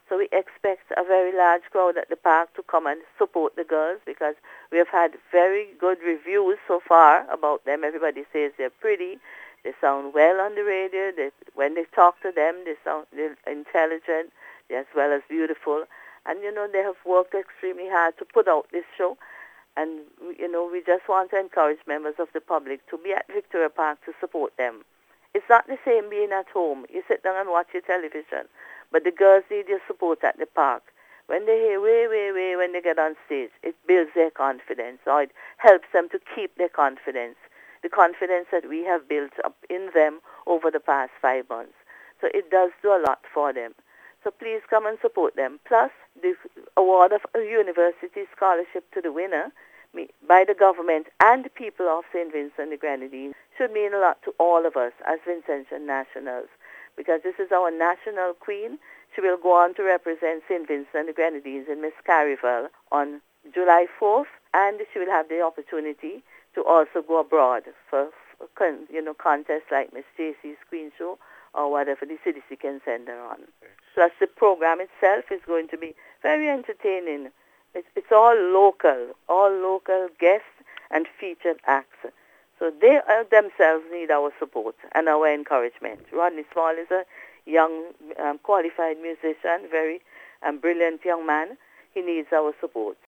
So we expect a very large crowd at the park to come and support the girls because we have had very good reviews so far about them. Everybody says they're pretty, they sound well on the radio, when they talk to them, they're intelligent as well as beautiful. And, they have worked extremely hard to put out this show. And, we just want to encourage members of the public to be at Victoria Park to support them. It's not the same being at home. You sit down and watch your television. But the girls need your support at the park. When they hear way, way, way, when they get on stage, it builds their confidence, or it helps them to keep their confidence, the confidence that we have built up in them over the past 5 months. So it does do a lot for them. So please come and support them. Plus, the award of a university scholarship to the winner by the government and the people of St. Vincent and the Grenadines should mean a lot to all of us as Vincentian nationals, because this is our national queen. She will go on to represent St. Vincent and the Grenadines in Miss Carnival on July 4th, and she will have the opportunity to also go abroad for contests like Miss JC's Queen Show or whatever the CDC can send her on. Plus, the program itself is going to be very entertaining. It's all local guests and featured acts. So they themselves need our support and our encouragement. Rodney Small is a young, qualified musician, very brilliant young man. He needs our support.